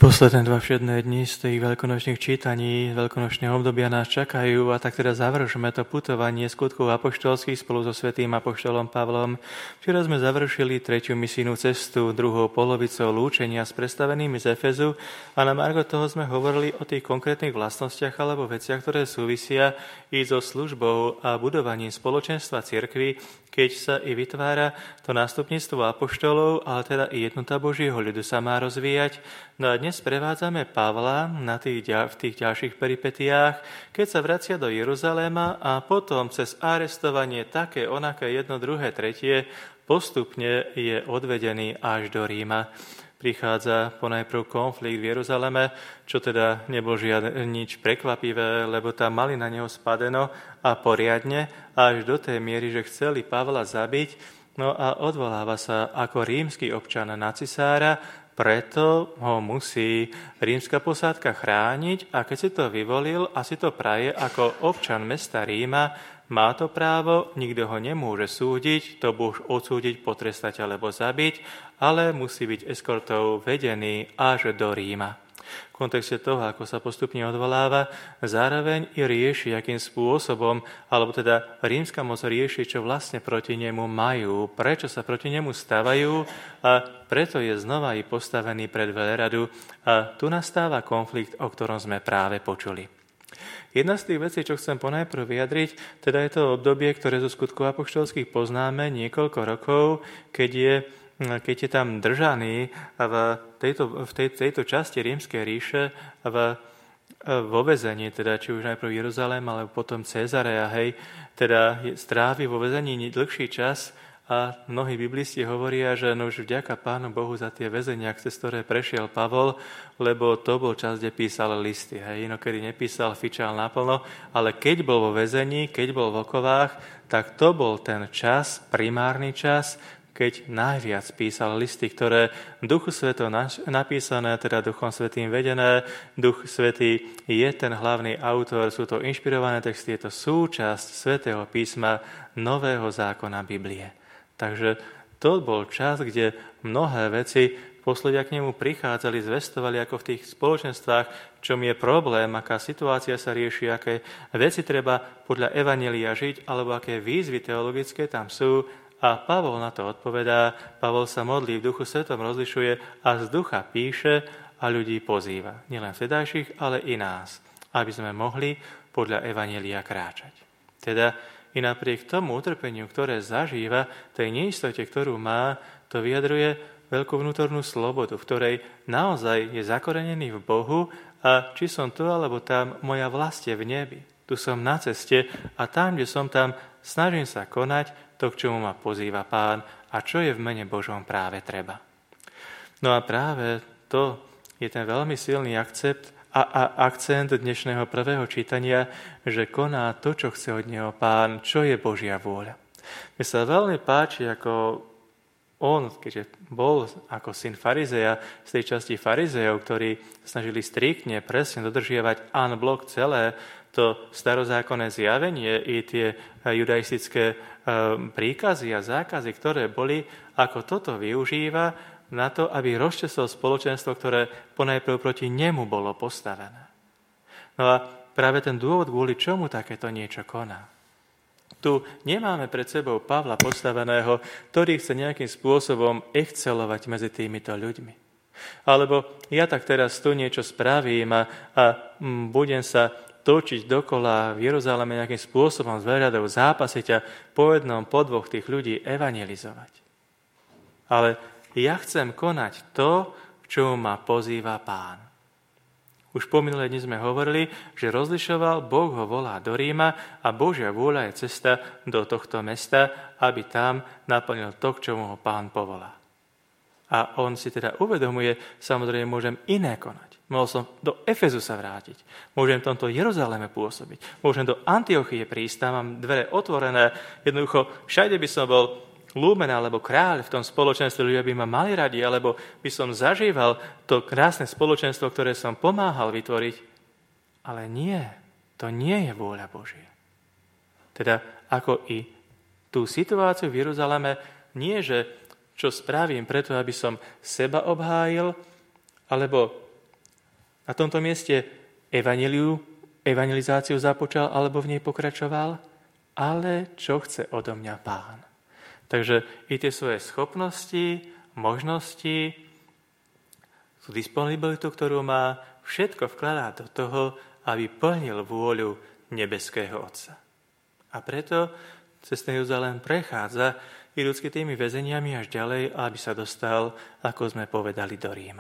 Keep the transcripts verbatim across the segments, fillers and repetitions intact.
Posledné dva všedné dni z tých veľkonočných čítaní, veľkonočného obdobia nás čakajú a tak teda završme to putovanie skutkov apoštolských spolu so svätým apoštolom Pavlom. Včera sme završili tretiu misijnú cestu, druhou polovicou lúčenia s predstavenými z Efezu a na margo toho sme hovorili o tých konkrétnych vlastnostiach alebo veciach, ktoré súvisia i so službou a budovaním spoločenstva cirkvi, keď sa i vytvára to nástupníctvo apoštolov, ale teda i jednota Božieho ľudu sa má rozvíjať. No a dnes prevádzame Pavla na tých, v tých ďalších peripetiách, keď sa vracia do Jeruzaléma a potom cez arestovanie také, onaké, jedno, druhé, tretie, postupne je odvedený až do Ríma. Prichádza ponajprv konflikt v Jeruzaleme, čo teda nebol žiadne nič prekvapivé, lebo tam mali na neho spadeno a poriadne, až do tej miery, že chceli Pavla zabiť, no a odvoláva sa ako rímsky občan na cisára, preto ho musí rímska posádka chrániť a keď si to vyvolil a si to praje ako občan mesta Ríma, má to právo, nikto ho nemôže súdiť, to buď odsúdiť, potrestať alebo zabiť, ale musí byť eskortou vedený až do Ríma. V kontexte toho, ako sa postupne odvoláva, zároveň i rieši, akým spôsobom, alebo teda rímska moc rieši, čo vlastne proti nemu majú, prečo sa proti nemu stavajú a preto je znova i postavený pred veľradu a tu nastáva konflikt, o ktorom sme práve počuli. Jedna z tých vecí, čo chcem ponajprv vyjadriť, teda je to obdobie, ktoré zo skutkov apoštolských poznáme niekoľko rokov, keď je keď je tam držaný v tejto, v tej, tejto časti rímskej ríše v, vo väzení, teda či už najprv Jeruzalém, alebo potom Cezarea, hej, teda strávi vo väzení dlhší čas a mnohí biblisti hovoria, že no už vďaka Pánu Bohu za tie väzenia, cez ktoré prešiel Pavol, lebo to bol čas, kde písal listy, hej, inokedy nepísal, fičal naplno, ale keď bol vo väzení, keď bol v okovách, tak to bol ten čas, primárny čas, keď najviac písal listy, ktoré v Duchu Svetom napísané, teda Duchom Svätým vedené. Duch Svätý je ten hlavný autor, sú to inšpirované texty, je to súčasť Svätého písma Nového zákona Biblie. Takže to bol čas, kde mnohé veci posledia k nemu prichádzali, zvestovali ako v tých spoločenstvách, čom je problém, aká situácia sa rieši, aké veci treba podľa evanjelia žiť, alebo aké výzvy teologické tam sú. A Pavol na to odpovedá, Pavol sa modlí, v Duchu Svetom rozlišuje a z ducha píše a ľudí pozýva. Nielen vtedajších, ale i nás, aby sme mohli podľa evanjelia kráčať. Teda i napriek tomu utrpeniu, ktoré zažíva, tej neistote, ktorú má, to vyjadruje veľkú vnútornú slobodu, v ktorej naozaj je zakorenený v Bohu a či som tu alebo tam, moja vlast je v nebi. Tu som na ceste a tam, kde som tam, snažím sa konať to, k čomu ma pozýva Pán a čo je v mene Božom práve treba. No a práve to je ten veľmi silný akcept a, a akcent dnešného prvého čítania, že koná to, čo chce od neho Pán, čo je Božia vôľa. Mne sa veľmi páči, ako on, keďže bol ako syn farizeja, z tej časti farizejov, ktorí snažili striktne, presne dodržiavať en bloc celé to starozákonné zjavenie i tie judaistické príkazy a zákazy, ktoré boli, ako toto využíva na to, aby rozčesol spoločenstvo, ktoré ponajprv proti nemu bolo postavené. No a práve ten dôvod, kvôli čomu takéto niečo koná. Tu nemáme pred sebou Pavla postaveného, ktorý chce nejakým spôsobom excelovať medzi týmito ľuďmi. Alebo ja tak teraz tu niečo spravím a, a m, budem sa točiť dokola v Jeruzaleme nejakým spôsobom s veľradou, zápasiť a po jednom, po dvoch tých ľudí evangelizovať. Ale ja chcem konať to, k čomu ma pozýva Pán. Už po minulé dni sme hovorili, že rozlišoval, Boh ho volá do Ríma a Božia vôľa je cesta do tohto mesta, aby tam naplnil to, k čomu ho Pán povolá. A on si teda uvedomuje, samozrejme môžem iné konať. Mohol som do Efezu sa vrátiť. Môžem v tomto Jeruzaleme pôsobiť. Môžem do Antiochie prísť, tam mám dvere otvorené. Jednoducho, všade by som bol lúmen alebo kráľ v tom spoločenstve, ľudia by ma mali radi, alebo by som zažíval to krásne spoločenstvo, ktoré som pomáhal vytvoriť. Ale nie, to nie je vôľa Božia. Teda ako i tú situáciu v Jeruzaleme, nie že čo spravím preto, aby som seba obhájil, alebo na tomto mieste evanjeliu, evangelizáciu započal alebo v nej pokračoval, ale čo chce odo mňa Pán. Takže i tie svoje schopnosti, možnosti, tú disponibilitu, ktorú má, všetko vkladá do toho, aby plnil vôľu nebeského Otca. A preto cez ten Jeruzalém prechádza i ľudský tými väzeniami až ďalej, aby sa dostal, ako sme povedali, do Ríma.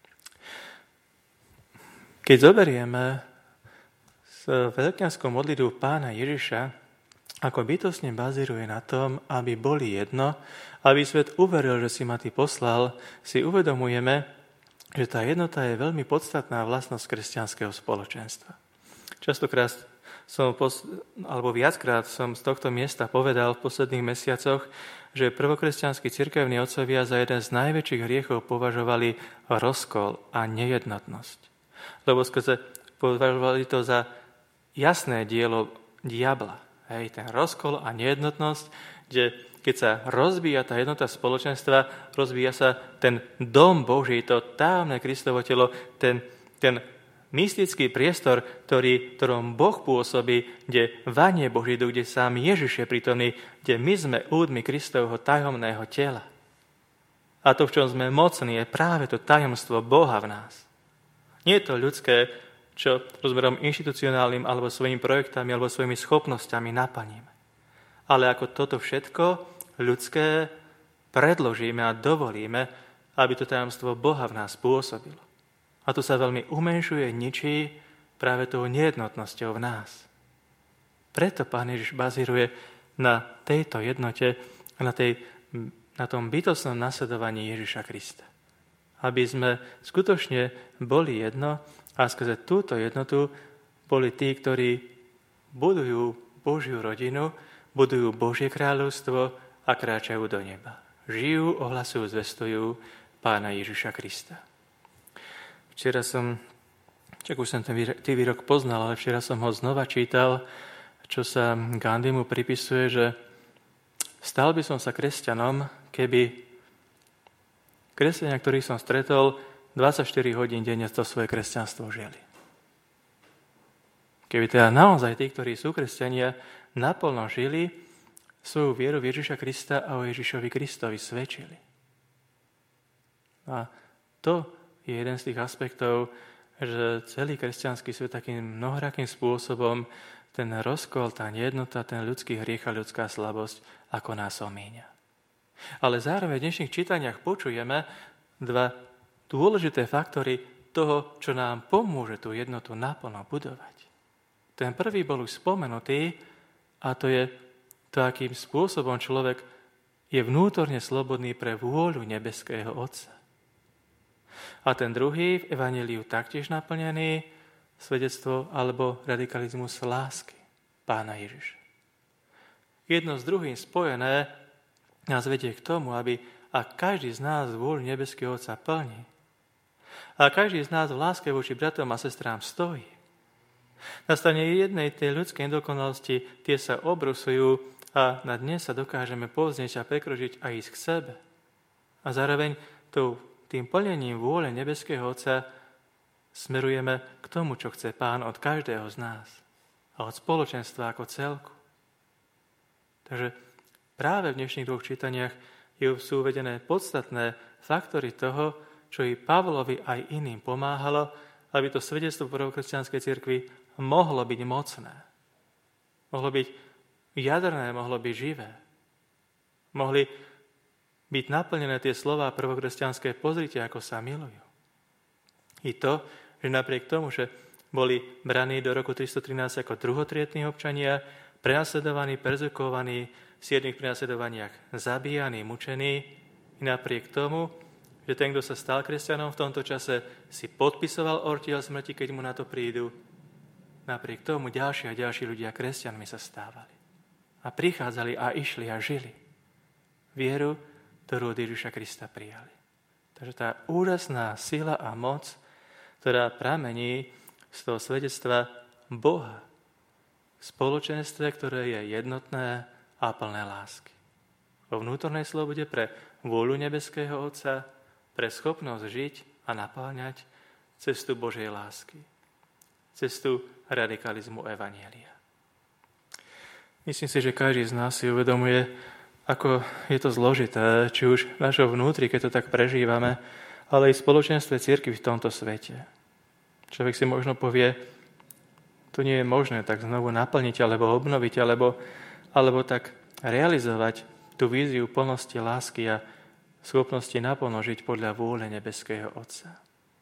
Keď zoberieme s veľkňanskou modlitbou Pána Ježiša, ako bytostne bazíruje na tom, aby boli jedno, aby svet uveril, že si ma Ty poslal, si uvedomujeme, že tá jednota je veľmi podstatná vlastnosť kresťanského spoločenstva. Častokrát som, alebo viackrát som z tohto miesta povedal v posledných mesiacoch, že prvokresťanskí cirkevní otcovia za jeden z najväčších hriechov považovali rozkol a nejednotnosť. Lebo skrze považovali to za jasné dielo diabla. Hej, ten rozkol a nejednotnosť, kde keď sa rozbíja tá jednota spoločenstva, rozbíja sa ten dom Boží, to tajomné Kristovo telo, ten, ten mystický priestor, ktorý, ktorom Boh pôsobí, kde vanie Boží, kde sám Ježiš je prítomný, kde my sme údmi Kristovho tajomného tela. A to, v čom sme mocní, je práve to tajomstvo Boha v nás. Nie je to ľudské, čo rozmerom inštitucionálnym alebo svojimi projektami alebo svojimi schopnosťami naplníme. Ale ako toto všetko ľudské predložíme a dovolíme, aby to tajomstvo Boha v nás pôsobilo. A to sa veľmi umenšuje, ničí práve tou nejednotnosťou v nás. Preto Pán Ježiš bazíruje na tejto jednote a na, tej, na tom bytostnom nasledovaní Ježiša Krista. Aby sme skutočne boli jedno a skrze túto jednotu boli tí, ktorí budujú Božiu rodinu, budujú Božie kráľovstvo a kráčajú do neba. Žijú, ohlasujú, zvestujú Pána Ježiša Krista. Včera som, čak už som ten výrok poznal, ale včera som ho znova čítal, čo sa Gandhimu pripisuje, že stal by som sa kresťanom, keby kresťania, ktorých som stretol, dvadsaťštyri hodín denne to svoje kresťanstvo žili. Keby teda naozaj tí, ktorí sú kresťania, naplno žili, svoju vieru v Ježiša Krista a o Ježišovi Kristovi svedčili. A to je jeden z tých aspektov, že celý kresťanský svet takým mnohorakým spôsobom ten rozkol, tá nejednota, ten ľudský hriech a ľudská slabosť, ako nás omíňa. Ale zároveň v dnešných čítaniach počujeme dva dôležité faktory toho, čo nám pomôže tú jednotu naplno budovať. Ten prvý bol už spomenutý, a to je to, akým spôsobom človek je vnútorne slobodný pre vôľu nebeského Otca. A ten druhý, v evanjeliu taktiež naplnený, svedectvo alebo radikalizmus lásky Pána Ježiša. Jedno s druhým spojené nás vedie k tomu, aby ak každý z nás vôľu nebeského Otca plní, a každý z nás v láske voči bratom a sestrám stojí, na strane jednej tej ľudskej nedokonalosti tie sa obrusujú a na dnes sa dokážeme povznieť a prekročiť a ísť k sebe. A zároveň tým plnením vôle nebeského Otca smerujeme k tomu, čo chce Pán od každého z nás a od spoločenstva ako celku. Takže práve v dnešných dvoch čítaniach sú uvedené podstatné faktory toho, čo i Pavlovi aj iným pomáhalo, aby to svedectvo prvokresťanskej cirkvi mohlo byť mocné. Mohlo byť jadrné, mohlo byť živé. Mohli byť naplnené tie slová prvokresťanské, pozrite, ako sa milujú. I to, že napriek tomu, že boli braní do roku tristotrinásť ako druhotriedni občania, prenasledovaní, perzekovaní, v siedmich prenasledovaniach zabíjaní, mučení, i napriek tomu, že ten, kto sa stal kresťanom v tomto čase, si podpisoval ortiel smrti, keď mu na to prídu. Napriek tomu ďalší a ďalší ľudia kresťanmi sa stávali. A prichádzali a išli a žili vieru, ktorú od Ježiša Krista prijali. Takže tá úžasná sila a moc, ktorá pramení z toho svedectva Boha v spoločenstve, ktoré je jednotné a plné lásky. Vo vnútornej slobode pre vôľu nebeského Otca, pre schopnosť žiť a napáľňať cestu Božej lásky, cestu radikalizmu evanjelia. Myslím si, že každý z nás si uvedomuje, ako je to zložité, či už v našom vnútri, keď to tak prežívame, ale aj v spoločenstve cirkvi v tomto svete. Človek si možno povie, to nie je možné tak znovu naplniť, alebo obnoviť, alebo, alebo tak realizovať tú víziu plnosti lásky a schopnosti naplno žiť podľa vôle nebeského Otca.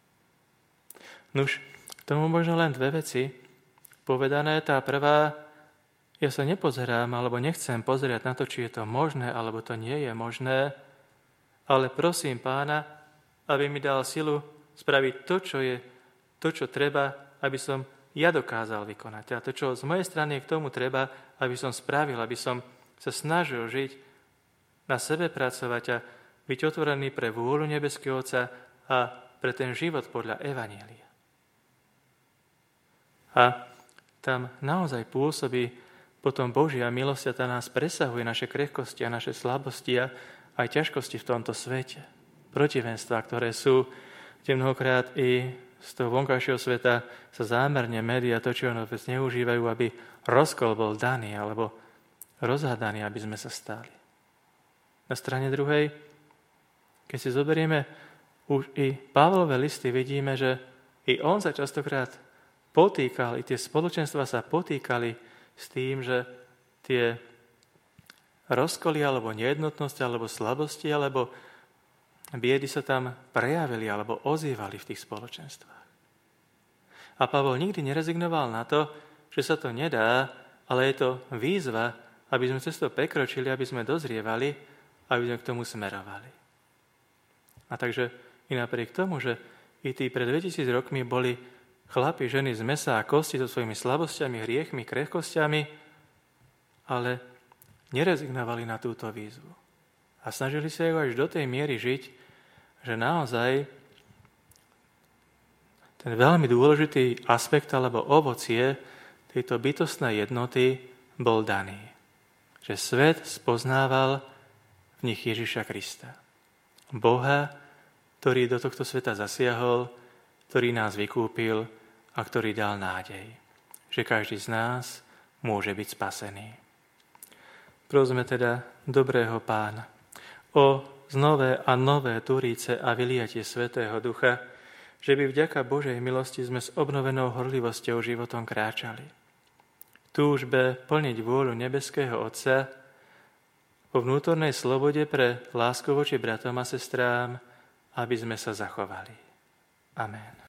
Nuž, k tomu možno len dve veci. Povedané, tá prvá, ja sa nepozerám, alebo nechcem pozerať na to, či je to možné, alebo to nie je možné, ale prosím Pána, aby mi dal silu spraviť to, čo je, to, čo treba, aby som ja dokázal vykonať. A to, čo z mojej strany k tomu treba, aby som spravil, aby som sa snažil žiť, na sebe pracovať a byť otvorený pre vôľu nebeského Otca a pre ten život podľa evanjelia. A tam naozaj pôsobí potom Božia milosť a tá nás presahuje naše krehkosti a naše slabosti a aj ťažkosti v tomto svete. Protivenstvá, ktoré sú, kde mnohokrát i z toho vonkajšieho sveta sa zámerne médiá točia no vec neužívajú, aby rozkol bol daný alebo rozhádaný, aby sme sa stali. Na strane druhej, keď si zoberieme už i Pavlové listy, vidíme, že i on sa častokrát potýkal, i tie spoločenstva sa potýkali s tým, že tie rozkoly alebo nejednotnosti, alebo slabosti, alebo biedy sa tam prejavili alebo ozývali v tých spoločenstvách. A Pavol nikdy nerezignoval na to, že sa to nedá, ale je to výzva, aby sme cez to prekročili, aby sme dozrievali, aby sme k tomu smerovali. A takže i napriek tomu, že i tí pred dvetisíc rokmi boli chlapi, ženy z mesa a kosti so svojimi slabosťami, hriechmi, krehkosťami, ale nerezignovali na túto výzvu. A snažili sa ju až do tej miery žiť, že naozaj ten veľmi dôležitý aspekt alebo ovocie tejto bytostnej jednoty bol daný. Že svet spoznával v nich Ježiša Krista. Boha, ktorý do tohto sveta zasiahol, ktorý nás vykúpil a ktorý dal nádej, že každý z nás môže byť spasený. Prosme teda dobrého Pána o znové a nové turíce a vyliatie Svätého Ducha, že by vďaka Božej milosti sme s obnovenou horlivosťou životom kráčali. V túžbe plniť vôľu nebeského Otca, po vnútornej slobode pre lásku voči bratom a sestrám, aby sme sa zachovali. Amen.